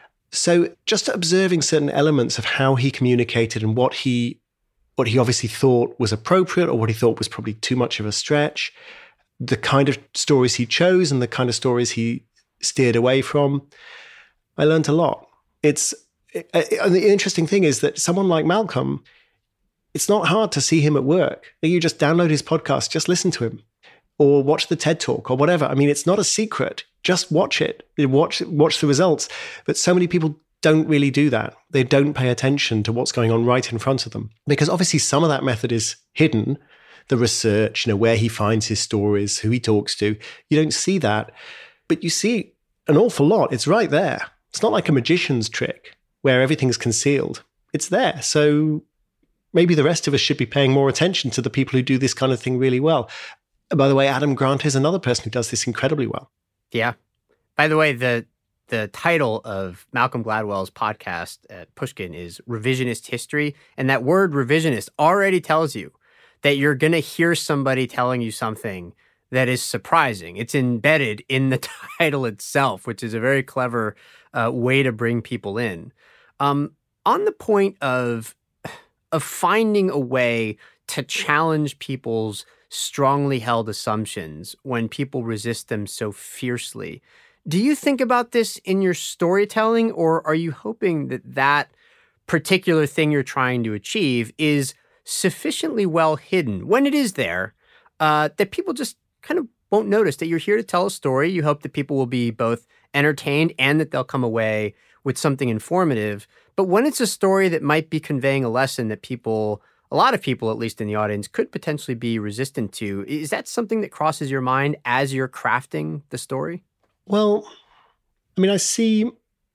So just observing certain elements of how he communicated and what he what he obviously thought was appropriate or what he thought was probably too much of a stretch, the kind of stories he chose and the kind of stories he steered away from. I learned a lot. It's it, it, the interesting thing is that someone like Malcolm, it's not hard to see him at work. You just download his podcast, just listen to him, or watch the TED Talk or whatever. I mean, it's not a secret. Just watch it. Watch watch the results. But so many people don't really do that. They don't pay attention to what's going on right in front of them, because obviously some of that method is hidden. The research, you know, where he finds his stories, who he talks to. You don't see that, but you see an awful lot. It's right there. It's not like a magician's trick where everything's concealed. It's there. So maybe the rest of us should be paying more attention to the people who do this kind of thing really well. By the way, Adam Grant is another person who does this incredibly well. Yeah. By the way, the the title of Malcolm Gladwell's podcast at Pushkin is Revisionist History. And that word revisionist already tells you that you're going to hear somebody telling you something that is surprising. It's embedded in the title itself, which is a very clever uh, way to bring people in. Um, on the point of, of finding a way to challenge people's strongly held assumptions when people resist them so fiercely, do you think about this in your storytelling, or are you hoping that that particular thing you're trying to achieve is sufficiently well hidden when it is there, uh, that people just kind of won't notice that you're here to tell a story? You hope that people will be both entertained and that they'll come away with something informative. But when it's a story that might be conveying a lesson that people, a lot of people, at least in the audience, could potentially be resistant to, is that something that crosses your mind as you're crafting the story? Well, I mean, I see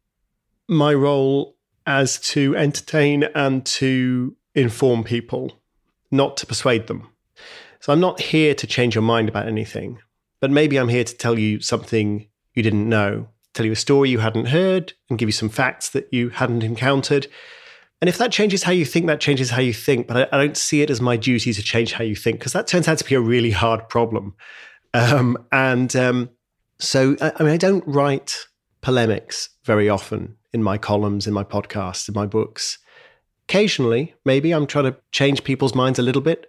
my role as to entertain and to inform people, not to persuade them. So I'm not here to change your mind about anything, but maybe I'm here to tell you something you didn't know, tell you a story you hadn't heard, and give you some facts that you hadn't encountered. And if that changes how you think, that changes how you think. But I, I don't see it as my duty to change how you think, because that turns out to be a really hard problem. Um, and um, so, I, I mean, I don't write polemics very often in my columns, in my podcasts, in my books. Occasionally, maybe I'm trying to change people's minds a little bit,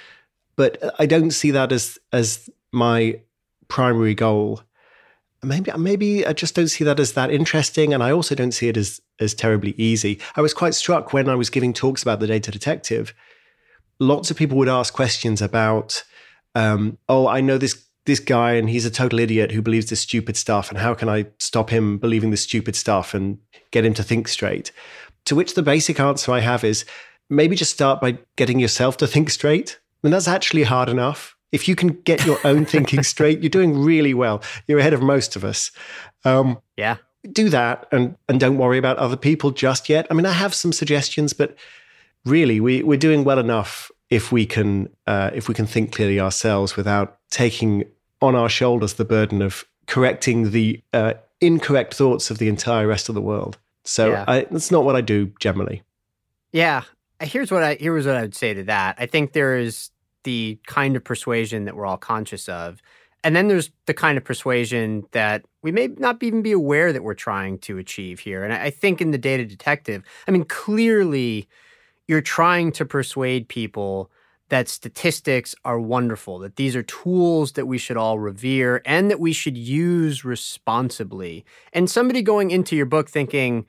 but I don't see that as as my primary goal. Maybe maybe I just don't see that as that interesting, and I also don't see it as as terribly easy. I was quite struck when I was giving talks about The Data Detective. Lots of people would ask questions about, um, oh, I know this this guy and he's a total idiot who believes this stupid stuff, and how can I stop him believing this stupid stuff and get him to think straight? To which the basic answer I have is maybe just start by getting yourself to think straight. And that's actually hard enough. If you can get your own thinking straight, you're doing really well. You're ahead of most of us. Um, yeah. Do that and and don't worry about other people just yet. I mean, I have some suggestions, but really we, we're doing well enough if we can uh, if we can think clearly ourselves without taking on our shoulders the burden of correcting the uh, incorrect thoughts of the entire rest of the world. So yeah. I, that's not what I do generally. Yeah. Here's what I here's what I would say to that. I think there is the kind of persuasion that we're all conscious of. And then there's the kind of persuasion that we may not even be aware that we're trying to achieve here. And I think in The Data Detective, I mean, clearly you're trying to persuade people that statistics are wonderful, that these are tools that we should all revere and that we should use responsibly. And somebody going into your book thinking,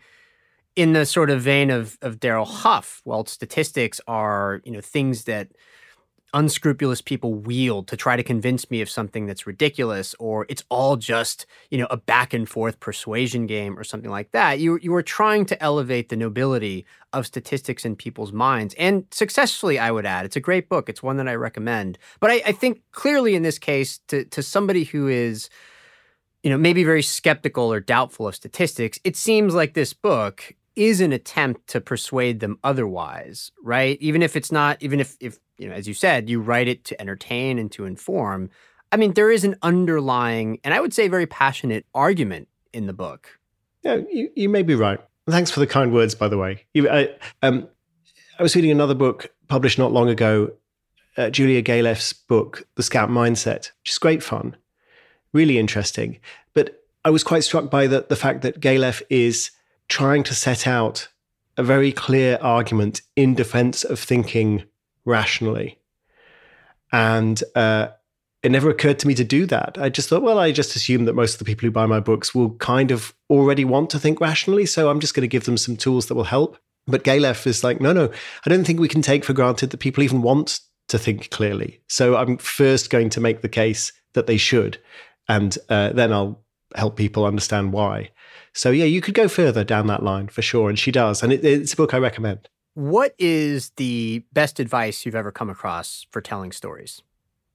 in the sort of vein of of Darrell Huff, well, statistics are, you know, things that unscrupulous people wield to try to convince me of something that's ridiculous, or it's all just, you know, a back and forth persuasion game or something like that. You you are trying to elevate the nobility of statistics in people's minds, and successfully, I would add. It's a great book. It's one that I recommend. But I, I think clearly in this case, to to somebody who is, you know, maybe very skeptical or doubtful of statistics, it seems like this book is an attempt to persuade them otherwise, right? Even if it's not, even if, if, you know, as you said, you write it to entertain and to inform. I mean, there is an underlying, and I would say very passionate argument in the book. Yeah, you, you may be right. Thanks for the kind words, by the way. You, I, um, I was reading another book published not long ago, uh, Julia Galef's book, The Scout Mindset, which is great fun, really interesting. But I was quite struck by the, the fact that Galef is trying to set out a very clear argument in defense of thinking rationally. And uh, it never occurred to me to do that. I just thought, well, I just assume that most of the people who buy my books will kind of already want to think rationally. So I'm just going to give them some tools that will help. But Galef is like, no, no, I don't think we can take for granted that people even want to think clearly. So I'm first going to make the case that they should. And uh, then I'll help people understand why. So yeah, you could go further down that line for sure. And she does. And it, it's a book I recommend. What is the best advice you've ever come across for telling stories?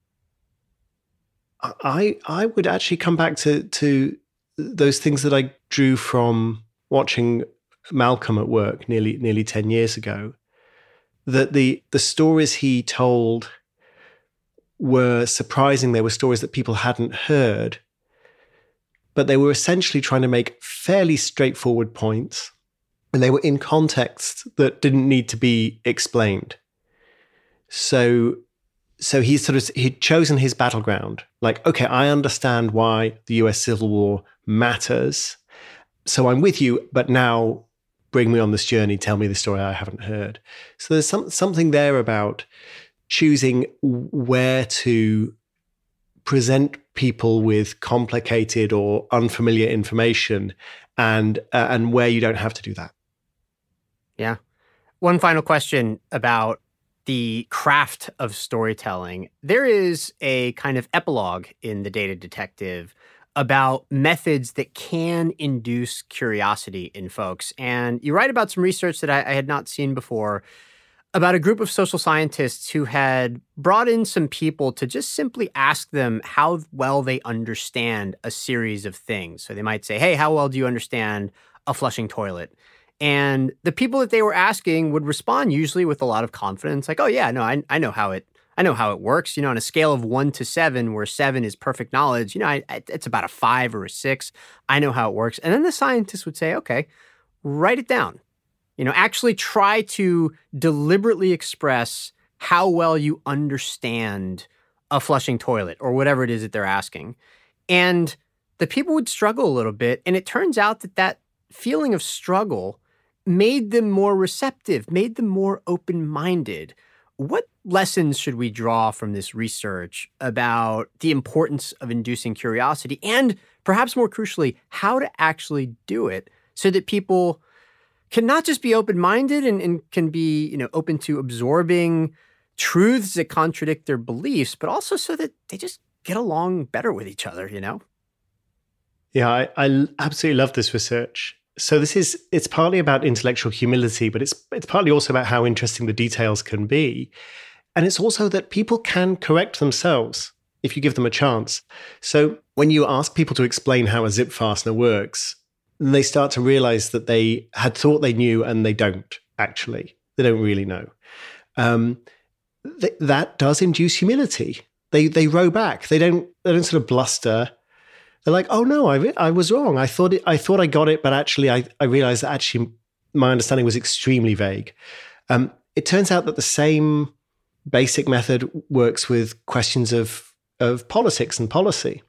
I I would actually come back to to those things that I drew from watching Malcolm at work nearly nearly ten years ago. That the the stories he told were surprising. They were stories that people hadn't heard, but they were essentially trying to make fairly straightforward points, and they were in contexts that didn't need to be explained. So. So he's sort of, he'd chosen his battleground. Like, okay, I understand why the U S Civil War matters. So I'm with you, but now bring me on this journey. Tell me the story I haven't heard. So there's some, something there about choosing where to present people with complicated or unfamiliar information and, uh, and where you don't have to do that. Yeah. One final question about the craft of storytelling. There is a kind of epilogue in The Data Detective about methods that can induce curiosity in folks. And you write about some research that I, I had not seen before about a group of social scientists who had brought in some people to just simply ask them how well they understand a series of things. So they might say, hey, how well do you understand a flushing toilet? And the people that they were asking would respond usually with a lot of confidence, like, oh yeah, no, I, I know how it, I know how it works. You know, on a scale of one to seven, where seven is perfect knowledge, you know, I, I, it's about a five or a six. I know how it works. And then the scientist would say, okay, write it down. You know, actually try to deliberately express how well you understand a flushing toilet or whatever it is that they're asking. And the people would struggle a little bit. And it turns out that that feeling of struggle made them more receptive, made them more open-minded. What lessons should we draw from this research about the importance of inducing curiosity and, perhaps more crucially, how to actually do it so that people can not just be open-minded and, and can be, you know, open to absorbing truths that contradict their beliefs, but also so that they just get along better with each other, you know? Yeah, I, I absolutely love this research. So this is, it's partly about intellectual humility, but it's it's partly also about how interesting the details can be. And it's also that people can correct themselves if you give them a chance. So when you ask people to explain how a zip fastener works, they start to realize that they had thought they knew and they don't actually. They don't really know. Um, th- that does induce humility. They they row back. They don't they don't sort of bluster. They're like, oh no, I I was wrong. I thought it, I thought I got it, but actually I, I realized that actually my understanding was extremely vague. Um, it turns out that the same basic method works with questions of of politics and policy.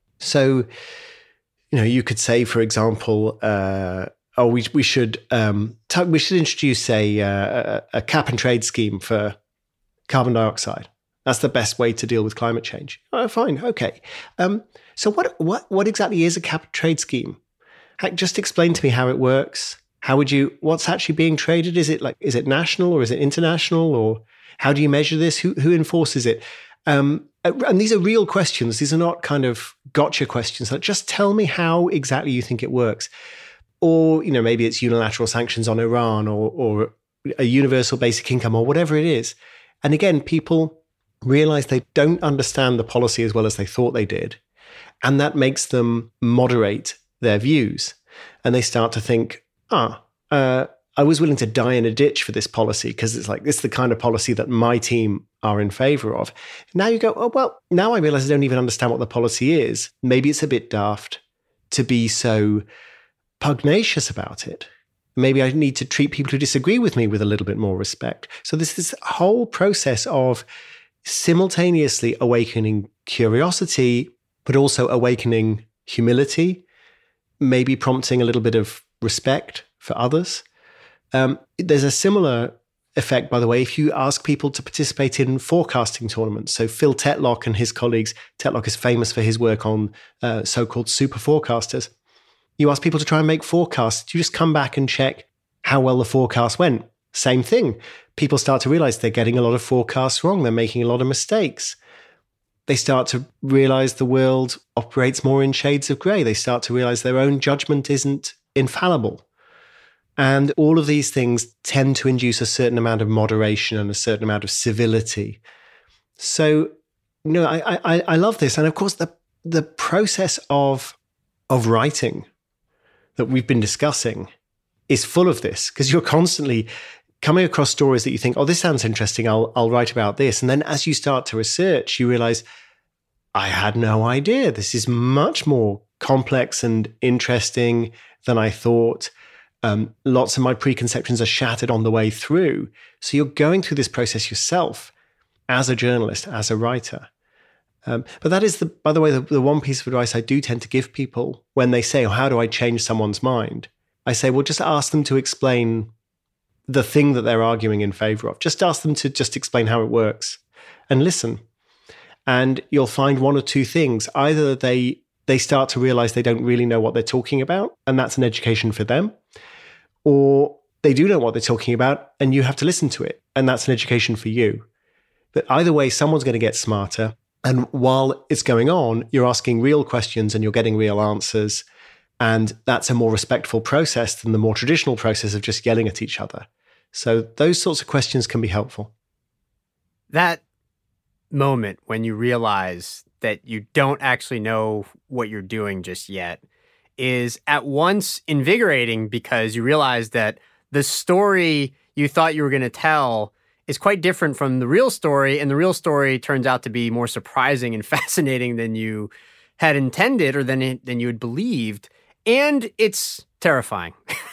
So, you know, you could say, for example, uh, oh, we we should um, t- we should introduce a, uh, a cap and trade scheme for carbon dioxide. That's the best way to deal with climate change. Oh, fine, okay. Um, so what what what exactly is a cap and trade scheme? Just explain to me how it works. How would you? What's actually being traded? Is it like is it national or is it international, or how do you measure this? Who who enforces it? Um, and these are real questions. These are not kind of gotcha questions. Like, just tell me how exactly you think it works. Or, you know, maybe it's unilateral sanctions on Iran, or or a universal basic income, or whatever it is. And again, people realize they don't understand the policy as well as they thought they did. And that makes them moderate their views. And they start to think, ah, uh, I was willing to die in a ditch for this policy because it's like, this is the kind of policy that my team are in favor of. Now you go, oh, well, now I realize I don't even understand what the policy is. Maybe it's a bit daft to be so pugnacious about it. Maybe I need to treat people who disagree with me with a little bit more respect. So there's this whole process of simultaneously awakening curiosity, but also awakening humility, maybe prompting a little bit of respect for others. Um, there's a similar effect, by the way, if you ask people to participate in forecasting tournaments. So Phil Tetlock and his colleagues, Tetlock is famous for his work on uh, so-called super forecasters. You ask people to try and make forecasts. You just come back and check how well the forecast went. Same thing. People start to realize they're getting a lot of forecasts wrong. They're making a lot of mistakes. They start to realize the world operates more in shades of gray. They start to realize their own judgment isn't infallible. And all of these things tend to induce a certain amount of moderation and a certain amount of civility. So, you know, I I, I love this. And of course, the the process of of writing that we've been discussing is full of this, because you're constantly coming across stories that you think, oh, this sounds interesting, I'll I'll write about this. And then as you start to research, you realize, I had no idea. This is much more complex and interesting than I thought. Um, lots of my preconceptions are shattered on the way through. So you're going through this process yourself as a journalist, as a writer. Um, but that is, the, by the way, the, the one piece of advice I do tend to give people when they say, oh, how do I change someone's mind? I say, well, just ask them to explain the thing that they're arguing in favor of. Just ask them to just explain how it works and listen. And you'll find one or two things. Either they they start to realize they don't really know what they're talking about, and that's an education for them. Or they do know what they're talking about, and you have to listen to it, and that's an education for you. But either way, someone's going to get smarter. And while it's going on, you're asking real questions and you're getting real answers. And that's a more respectful process than the more traditional process of just yelling at each other. So those sorts of questions can be helpful. That moment when you realize that you don't actually know what you're doing just yet is at once invigorating, because you realize that the story you thought you were going to tell is quite different from the real story, and the real story turns out to be more surprising and fascinating than you had intended or than, than you had believed, and it's terrifying.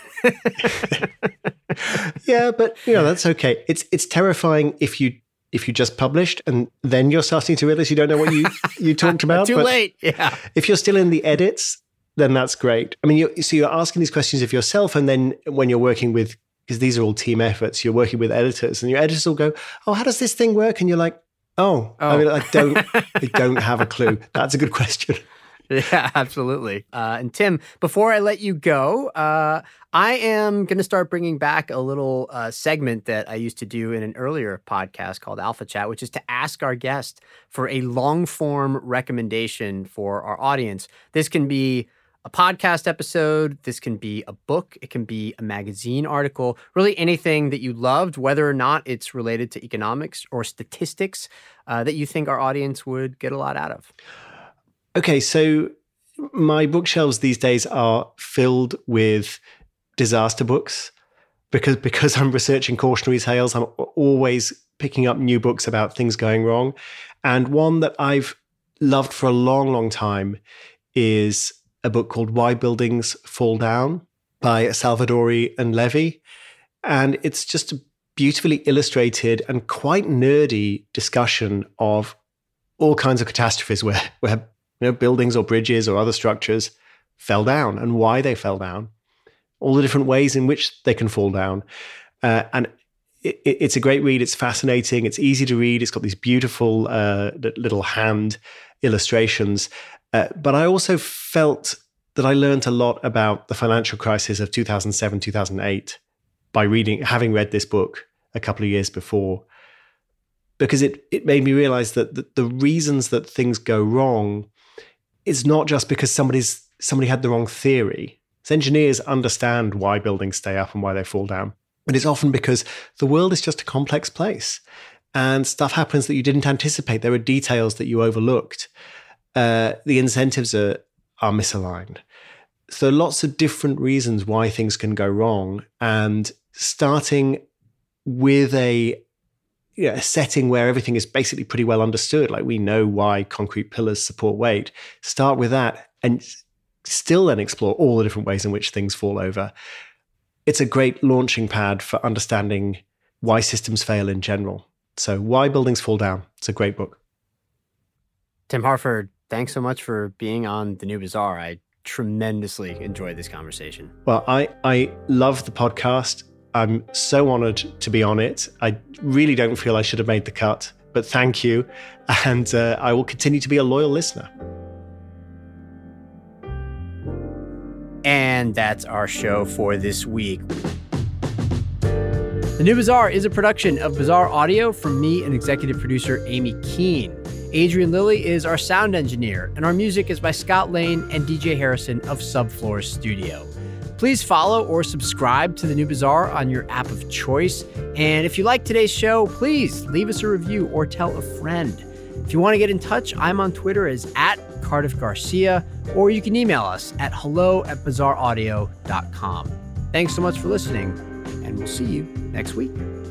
Yeah, but you know, that's okay. It's it's terrifying if you if you just published and then you're starting to realize you don't know what you, you talked about. Too but late. Yeah. If you're still in the edits, then that's great. I mean, you so you're asking these questions of yourself, and then when you're working with, because these are all team efforts, you're working with editors, and your editors will go, "Oh, how does this thing work?" And you're like, "Oh, oh. I mean, I don't, I don't have a clue." That's a good question. Yeah, absolutely. Uh, and Tim, before I let you go, uh, I am going to start bringing back a little uh, segment that I used to do in an earlier podcast called Alpha Chat, which is to ask our guest for a long-form recommendation for our audience. This can be a podcast episode, this can be a book, it can be a magazine article, really anything that you loved, whether or not it's related to economics or statistics, uh, that you think our audience would get a lot out of. Okay, so my bookshelves these days are filled with disaster books because because I'm researching cautionary tales. I'm always picking up new books about things going wrong. And one that I've loved for a long, long time is a book called Why Buildings Fall Down by Salvadori and Levy. And it's just a beautifully illustrated and quite nerdy discussion of all kinds of catastrophes where where you know, buildings or bridges or other structures fell down and why they fell down, all the different ways in which they can fall down. Uh, and it, it's a great read. It's fascinating. It's easy to read. It's got these beautiful uh, little hand illustrations. Uh, but I also felt that I learned a lot about the financial crisis of two thousand seven, two thousand eight by reading, having read this book a couple of years before, because it, it made me realize that the, the reasons that things go wrong is not just because somebody's somebody had the wrong theory. So engineers understand why buildings stay up and why they fall down. But it's often because the world is just a complex place and stuff happens that you didn't anticipate. There are details that you overlooked. Uh, the incentives are, are misaligned. So lots of different reasons why things can go wrong. And starting with a You know, a setting where everything is basically pretty well understood, like we know why concrete pillars support weight, start with that and still then explore all the different ways in which things fall over. It's a great launching pad for understanding why systems fail in general. So Why Buildings Fall Down, it's a great book. Tim Harford, thanks so much for being on The New Bazaar. I tremendously enjoyed this conversation. Well, I, I love the podcast. I'm so honored to be on it. I really don't feel I should have made the cut, but thank you. And uh, I will continue to be a loyal listener. And that's our show for this week. The New Bazaar is a production of Bazaar Audio from me and executive producer Amy Keene. Adrian Lilly is our sound engineer, and our music is by Scott Lane and D J Harrison of Subfloor Studio. Please follow or subscribe to The New Bazaar on your app of choice. And if you like today's show, please leave us a review or tell a friend. If you want to get in touch, I'm on Twitter as at Cardiff Garcia, or you can email us at hello at bazaar audio dot com. Thanks so much for listening, and we'll see you next week.